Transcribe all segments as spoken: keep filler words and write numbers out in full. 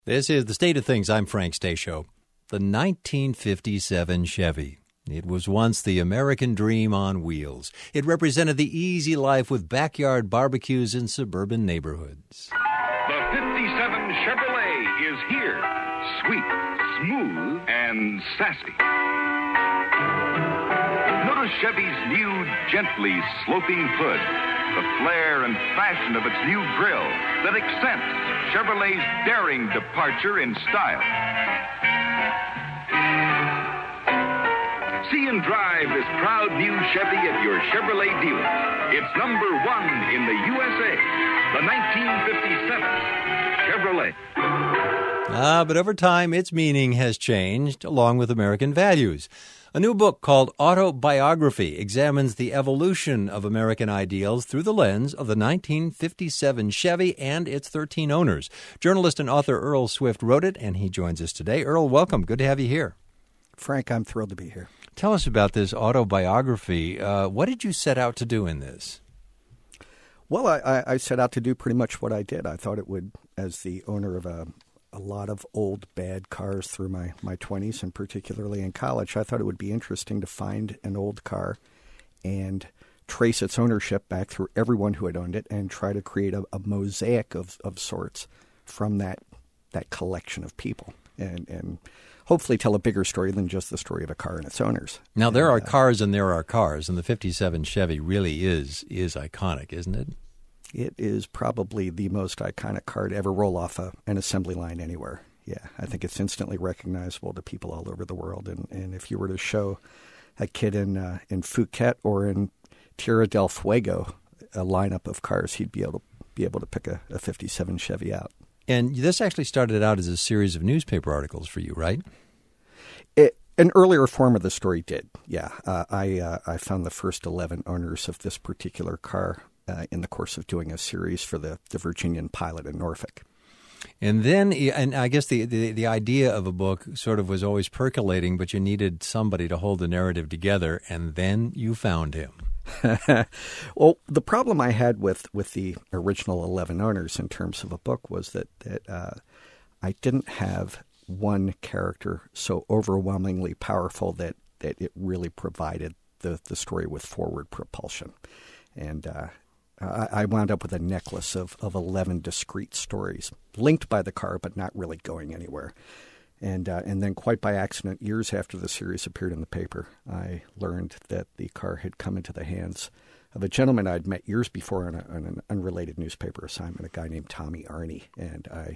This is The State of Things. I'm Frank Stasio. The nineteen fifty-seven Chevy. It was once the American dream on wheels. It represented the easy life with backyard barbecues in suburban neighborhoods. The fifty-seven Chevrolet is here. Sweet, smooth, and sassy. Notice Chevy's new, gently sloping hood. The flair and fashion of its new grille that accents Chevrolet's daring departure in style. See and drive this proud new Chevy at your Chevrolet dealer. It's number one in the U S A, the nineteen fifty-seven Chevrolet. Ah, but over time, its meaning has changed, along with American values. A new book called Autobiography examines the evolution of American ideals through the lens of the nineteen fifty-seven Chevy and its thirteen owners. Journalist and author Earl Swift wrote it, and he joins us today. Earl, welcome. Good to have you here. Frank, I'm thrilled to be here. Tell us about this autobiography. Uh, what did you set out to do in this? Well, I, I set out to do pretty much what I did. I thought it would, as the owner of a a lot of old, bad cars through my, my twenties, and particularly in college, I thought it would be interesting to find an old car and trace its ownership back through everyone who had owned it and try to create a, a mosaic of, of sorts from that that collection of people and, and hopefully tell a bigger story than just the story of a car and its owners. Now, there and, are uh, cars and there are cars, and the fifty-seven Chevy really is is iconic, isn't it? It is probably the most iconic car to ever roll off a, an assembly line anywhere. Yeah, I think it's instantly recognizable to people all over the world. And, and if you were to show a kid in uh, in Phuket or in Tierra del Fuego a lineup of cars, he'd be able to be able to pick a, a fifty-seven Chevy out. And this actually started out as a series of newspaper articles for you, right? It, an earlier form of the story did, yeah. Uh, I uh, I found the first eleven owners of this particular car Uh, in the course of doing a series for the, the Virginian Pilot in Norfolk. And then, and I guess the, the, the idea of a book sort of was always percolating, but you needed somebody to hold the narrative together, and then you found him. Well, the problem I had with, with the original eleven owners in terms of a book was that, that uh, I didn't have one character so overwhelmingly powerful that, that it really provided the, the story with forward propulsion. And uh, I wound up with a necklace of, of eleven discrete stories linked by the car, but not really going anywhere. And uh, and then quite by accident, years after the series appeared in the paper, I learned that the car had come into the hands of a gentleman I'd met years before on, a, on an unrelated newspaper assignment, a guy named Tommy Arney. And I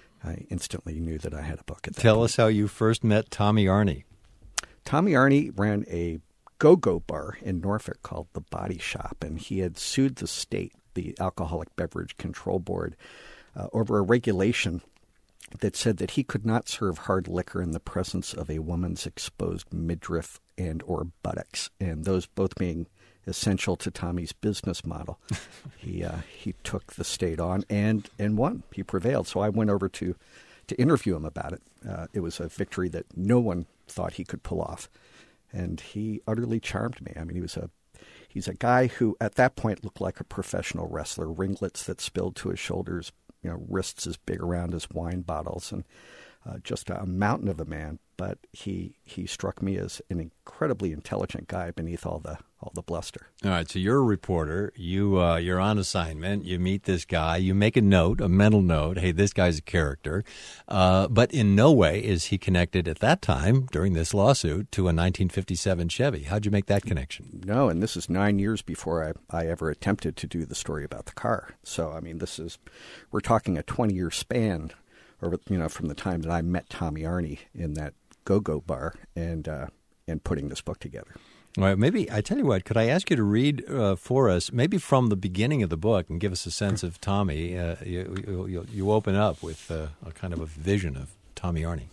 I instantly knew that I had a book at that Tell point. us how you first met Tommy Arney. Tommy Arney ran a go-go bar in Norfolk called The Body Shop, and he had sued the state, the Alcoholic Beverage Control Board, uh, over a regulation that said that he could not serve hard liquor in the presence of a woman's exposed midriff and or buttocks, and those both being essential to Tommy's business model. he uh, he took the state on and, and won. He prevailed. So I went over to, to interview him about it. Uh, it was a victory that no one thought he could pull off. And he utterly charmed me. I mean, he was a he's a guy who at that point looked like a professional wrestler, ringlets that spilled to his shoulders, you know, wrists as big around as wine bottles, and uh, just a mountain of a man. But he he struck me as an incredibly intelligent guy beneath all the all the bluster. All right, so you're a reporter. You uh, you're on assignment. You meet this guy. You make a note, a mental note. Hey, this guy's a character. Uh, but in no way is he connected at that time during this lawsuit to a nineteen fifty-seven Chevy. How'd you make that connection? No, and this is nine years before I I ever attempted to do the story about the car. So I mean, this is we're talking a twenty year span, or you know, from the time that I met Tommy Arney in that go-go bar and uh, and putting this book together. All right, maybe, I tell you what, could I ask you to read uh, for us, maybe from the beginning of the book, and give us a sense of Tommy? Uh, you, you, you open up with uh, a kind of a vision of Tommy Arney.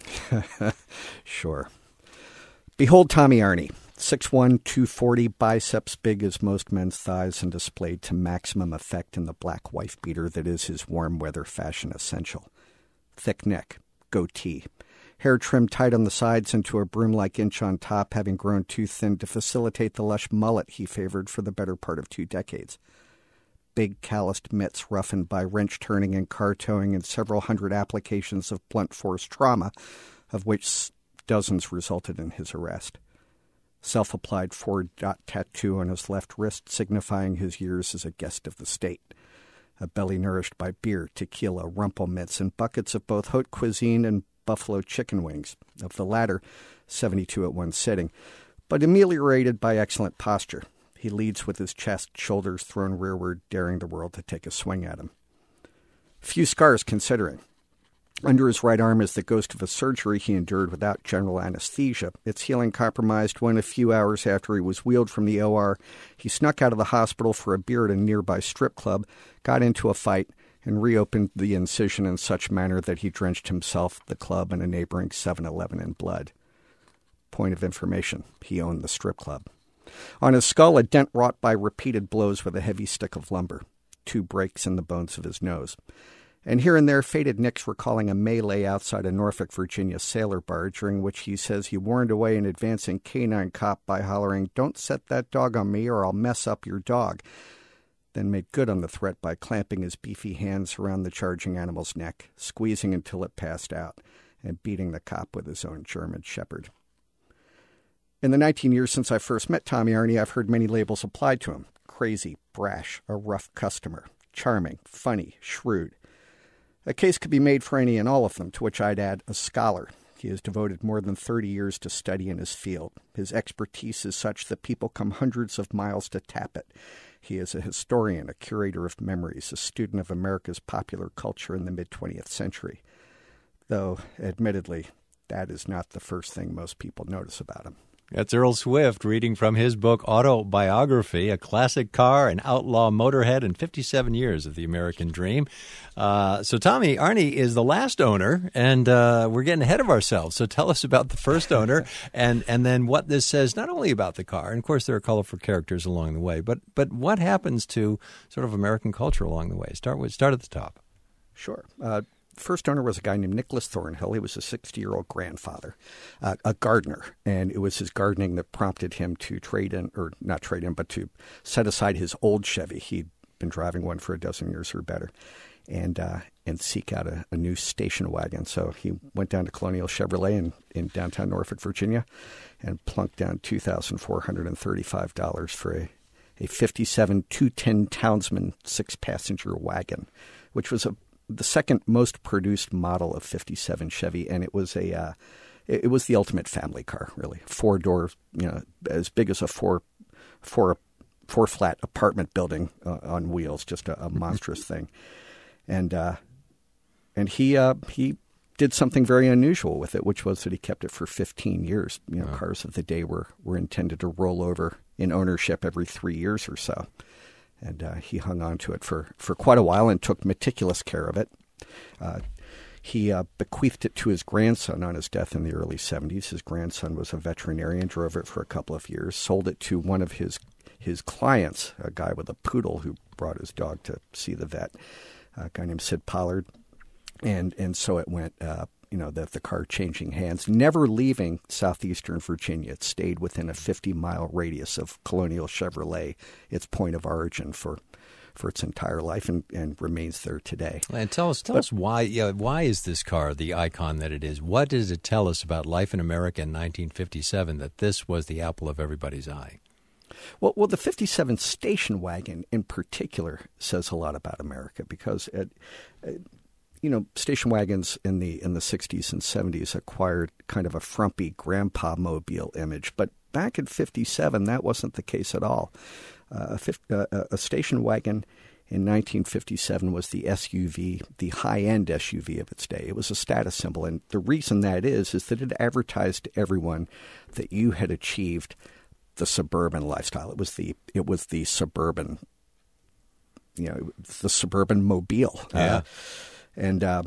Sure. Behold Tommy Arney, six one, two forty, biceps big as most men's thighs and displayed to maximum effect in the black wife beater that is his warm weather fashion essential. Thick neck, goatee. Hair trimmed tight on the sides into a broom-like inch on top, having grown too thin to facilitate the lush mullet he favored for the better part of two decades. big calloused mitts roughened by wrench turning and car towing and several hundred applications of blunt force trauma, of which dozens resulted in his arrest. Self-applied four-dot tattoo on his left wrist signifying his years as a guest of the state. A belly nourished by beer, tequila, rumple mints, and buckets of both haute cuisine and buffalo chicken wings, of the latter seventy-two at one sitting, but ameliorated by excellent posture. He leads with his chest, shoulders thrown rearward, daring the world to take a swing at him. Few scars considering. Under his right arm is the ghost of a surgery he endured without general anesthesia, its healing compromised when, a few hours after he was wheeled from the O R, he snuck out of the hospital for a beer at a nearby strip club, got into a fight, and reopened the incision in such manner that he drenched himself, the club, and a neighboring seven eleven in blood. Point of information, he owned the strip club. On his skull, a dent wrought by repeated blows with a heavy stick of lumber, two breaks in the bones of his nose. And here and there, faded nicks recalling a melee outside a Norfolk, Virginia sailor bar, during which he says he warned away an advancing canine cop by hollering, "Don't set that dog on me or I'll mess up your dog," then made good on the threat by clamping his beefy hands around the charging animal's neck, squeezing until it passed out, and beating the cop with his own German shepherd. In the nineteen years since I first met Tommy Arney, I've heard many labels applied to him. Crazy, brash, a rough customer, charming, funny, shrewd. A case could be made for any and all of them, to which I'd add a scholar. He has devoted more than thirty years to study in his field. His expertise is such that people come hundreds of miles to tap it. He is a historian, a curator of memories, a student of America's popular culture in the mid-twentieth century. Though, admittedly, that is not the first thing most people notice about him. That's Earl Swift reading from his book Autobiography, a classic car, an outlaw motorhead, and fifty-seven years of the American dream. Uh, so Tommy Arney is the last owner, and uh, we're getting ahead of ourselves. So tell us about the first owner and, and then what this says not only about the car, and of course there are colorful characters along the way, but but what happens to sort of American culture along the way? Start with start at the top. Sure. Uh, First owner was a guy named Nicholas Thornhill. He was a sixty-year-old grandfather, uh, a gardener, and it was his gardening that prompted him to trade in, or not trade in, but to set aside his old Chevy. He'd been driving one for a dozen years or better, and uh, and seek out a, a new station wagon. So he went down to Colonial Chevrolet in, in downtown Norfolk, Virginia, and plunked down two thousand four hundred thirty-five dollars for a, a fifty-seven two ten Townsman six-passenger wagon, which was a the second most produced model of fifty-seven Chevy, and it was a uh, it, it was the ultimate family car, really. Four door, you know, as big as a four four four flat apartment building uh, on wheels, just a, a monstrous thing. And uh, and he uh, he did something very unusual with it, which was that he kept it for fifteen years. You know, wow. Cars of the day were were intended to roll over in ownership every three years or so. And uh, he hung on to it for, for quite a while and took meticulous care of it. Uh, he uh, bequeathed it to his grandson on his death in the early seventies. His grandson was a veterinarian, drove it for a couple of years, sold it to one of his his clients, a guy with a poodle who brought his dog to see the vet, a guy named Sid Pollard. And and so it went, uh, you know, the, the car changing hands, never leaving southeastern Virginia. It stayed within a fifty-mile radius of Colonial Chevrolet, its point of origin for for its entire life, and, and remains there today. And tell us, tell but, us why. Yeah, why is this car the icon that it is? What does it tell us about life in America in nineteen fifty-seven that this was the apple of everybody's eye? Well, well, the fifty-seven station wagon in particular says a lot about America because it. it You know, station wagons in the in the sixties and seventies acquired kind of a frumpy grandpa mobile image, but back in fifty-seven, that wasn't the case at all. Uh, a, uh, a station wagon in nineteen fifty-seven was the S U V, the high-end S U V of its day. It was a status symbol, and the reason that is is that it advertised to everyone that you had achieved the suburban lifestyle. It was the it was the suburban, you know, the suburban mobile. Yeah. Uh, And, uh,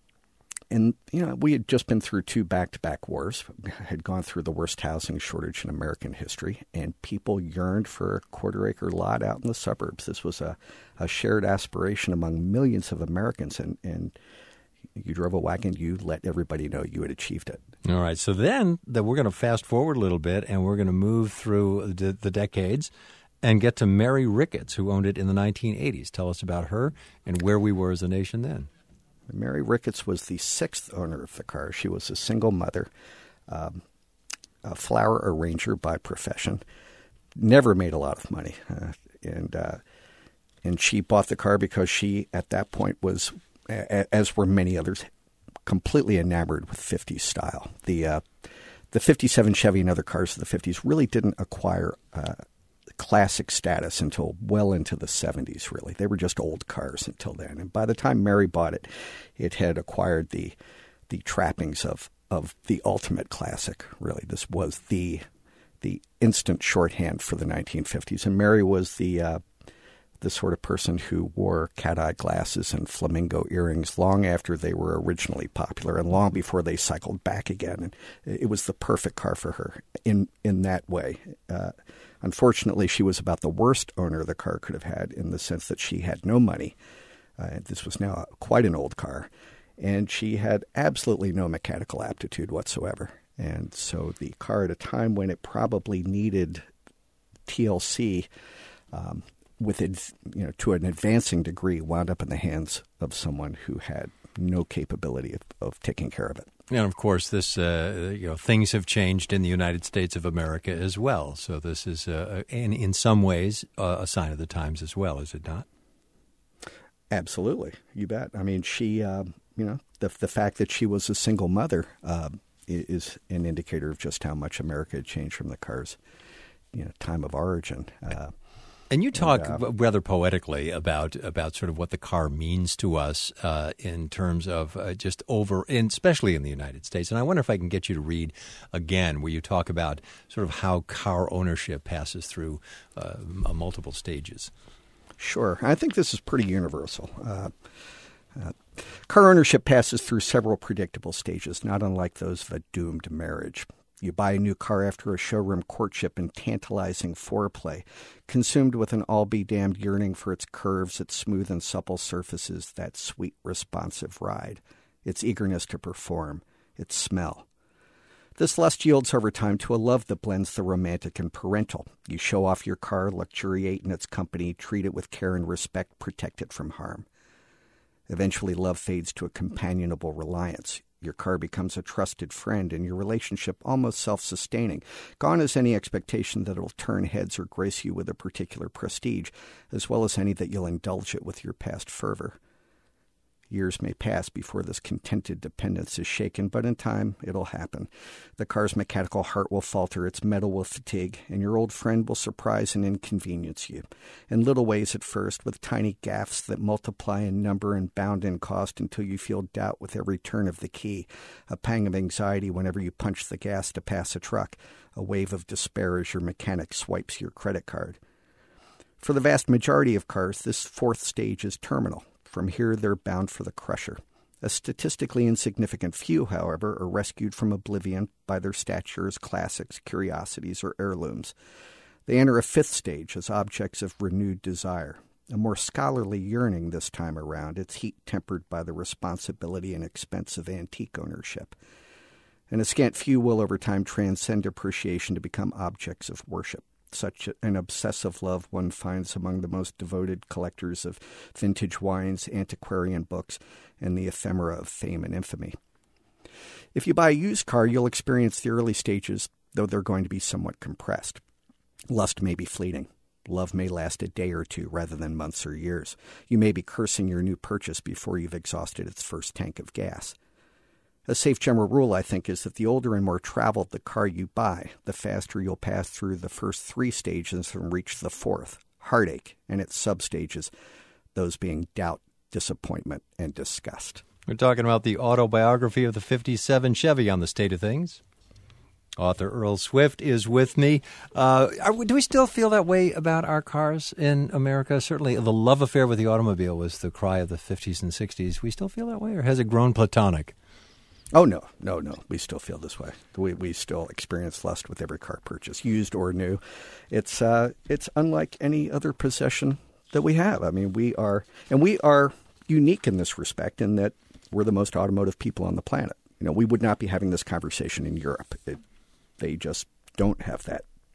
and you know, we had just been through two back-to-back wars, had gone through the worst housing shortage in American history, and people yearned for a quarter-acre lot out in the suburbs. This was a, a shared aspiration among millions of Americans, and, and you drove a wagon, you let everybody know you had achieved it. All right, so then the, we're going to fast forward a little bit, and we're going to move through the, the decades. and get to Mary Ricketts, who owned it in the nineteen eighties. Tell us about her and where we were as a nation then. Mary Ricketts was the sixth owner of the car. She was a single mother, um, a flower arranger by profession, never made a lot of money. Uh, and uh, and she bought the car because she, at that point, was, as were many others, completely enamored with fifties style. The uh, the fifty-seven Chevy and other cars of the fifties really didn't acquire uh, classic status until well into the seventies, really. They were just old cars until then. And by the time Mary bought it, it had acquired the the trappings of, of the ultimate classic, really. This was the the instant shorthand for the nineteen fifties. And Mary was the uh, the sort of person who wore cat-eye glasses and flamingo earrings long after they were originally popular and long before they cycled back again. And it was the perfect car for her in, in that way. Uh, unfortunately, she was about the worst owner the car could have had in the sense that she had no money. Uh, this was now quite an old car. And she had absolutely no mechanical aptitude whatsoever. And so the car, at a time when it probably needed T L C, um, with it, you know, to an advancing degree, wound up in the hands of someone who had no capability of, of taking care of it. And of course, this uh, you know things have changed in the United States of America as well. So this is, uh, in in some ways, uh, a sign of the times as well, is it not? Absolutely, you bet. I mean, she, uh, you know, the the fact that she was a single mother uh, is an indicator of just how much America had changed from the car's, you know, time of origin. Uh, And you talk and, uh, rather poetically about about sort of what the car means to us uh, in terms of uh, just over, and especially in the United States. And I wonder if I can get you to read again where you talk about sort of how car ownership passes through uh, multiple stages. Sure. I think this is pretty universal. Uh, uh, car ownership passes through several predictable stages, not unlike those of a doomed marriage. You buy a new car after a showroom courtship and tantalizing foreplay, consumed with an all-be-damned yearning for its curves, its smooth and supple surfaces, that sweet, responsive ride, its eagerness to perform, its smell. This lust yields over time to a love that blends the romantic and parental. You show off your car, luxuriate in its company, treat it with care and respect, protect it from harm. Eventually, love fades to a companionable reliance. Your car becomes a trusted friend, and your relationship almost self-sustaining. Gone is any expectation that it'll turn heads or grace you with a particular prestige, as well as any that you'll indulge it with your past fervor. Years may pass before this contented dependence is shaken, but in time it'll happen. The car's mechanical heart will falter, its metal will fatigue, and your old friend will surprise and inconvenience you. In little ways at first, with tiny gaffes that multiply in number and bound in cost until you feel doubt with every turn of the key, a pang of anxiety whenever you punch the gas to pass a truck, a wave of despair as your mechanic swipes your credit card. For the vast majority of cars, this fourth stage is terminal. From here, they're bound for the crusher. A statistically insignificant few, however, are rescued from oblivion by their stature as classics, curiosities, or heirlooms. They enter a fifth stage as objects of renewed desire, a more scholarly yearning this time around, its heat tempered by the responsibility and expense of antique ownership. And a scant few will over time transcend appreciation to become objects of worship. Such an obsessive love one finds among the most devoted collectors of vintage wines, antiquarian books, and the ephemera of fame and infamy. If you buy a used car, you'll experience the early stages, though they're going to be somewhat compressed. Lust may be fleeting. Love may last a day or two rather than months or years. You may be cursing your new purchase before you've exhausted its first tank of gas. A safe general rule, I think, is that the older and more traveled the car you buy, the faster you'll pass through the first three stages and reach the fourth, heartache, and its substages, those being doubt, disappointment, and disgust. We're talking about the autobiography of the fifty-seven Chevy on The State of Things. Author Earl Swift is with me. Uh, are, do we still feel that way about our cars in America? Certainly the love affair with the automobile was the cry of the fifties and sixties. We still feel that way, or has it grown platonic? Oh, no, no, no. We still feel this way. We we still experience lust with every car purchase, used or new. It's uh, it's unlike any other possession that we have. I mean, we are, and we are unique in this respect in that we're the most automotive people on the planet. You know, we would not be having this conversation in Europe. It, they just don't have that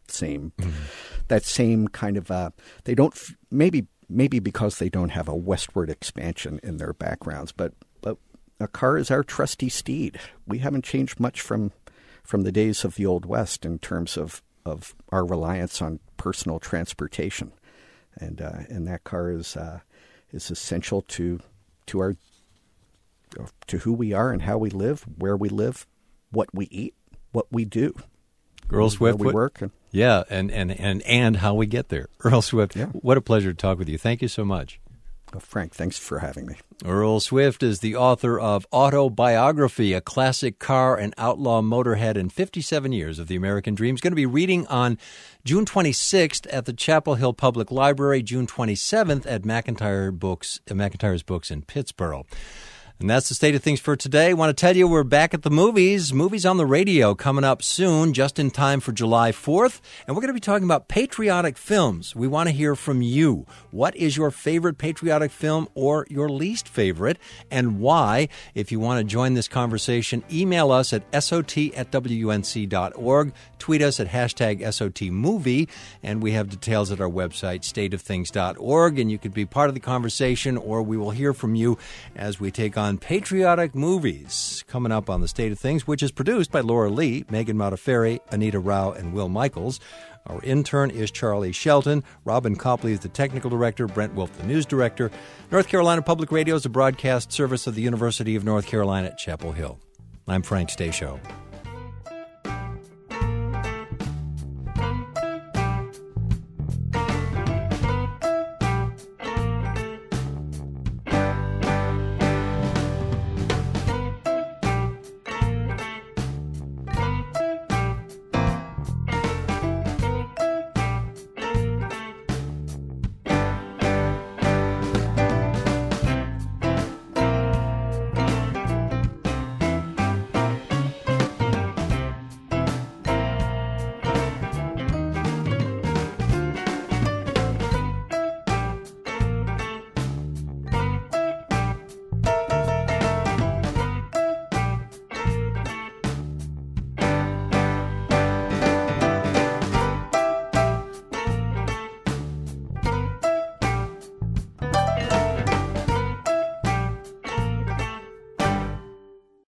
same mm-hmm. that same kind of uh, they don't maybe maybe because they don't have a westward expansion in their backgrounds, but but a car is our trusty steed. We haven't changed much from from the days of the Old West in terms of, of our reliance on personal transportation, and uh, and that car is uh, is essential to to our to who we are and how we live, where we live, what we eat, what we do. Earl Swift, where we what, work. And, yeah, and, and, and, and how we get there. Earl Swift, yeah. What a pleasure to talk with you. Thank you so much. Well, Frank, thanks for having me. Earl Swift is the author of Autobiography, a classic car and outlaw motorhead in fifty-seven years of the American dream. He's going to be reading on June twenty-sixth at the Chapel Hill Public Library, June twenty-seventh at McIntyre Books, uh, McIntyre's Books in Pittsboro. And that's the state of things for today. I want to tell you we're back at the movies. Movies on the Radio coming up soon, just in time for July fourth. And we're going to be talking about patriotic films. We want to hear from you. What is your favorite patriotic film or your least favorite, and why? If you want to join this conversation, email us at S O T at W U N C dot org. Tweet us at hashtag S O T movie. And we have details at our website, state of things dot org. And you could be part of the conversation, or we will hear from you as we take on patriotic movies coming up on The State of Things, which is produced by Laura Lee, Megan Modafferi, Anita Rao, and Will Michaels. Our intern is Charlie Shelton. Robin Copley is the technical director. Brent Wolf, the news director. North Carolina Public Radio is a broadcast service of the University of North Carolina at Chapel Hill. I'm Frank Stasio.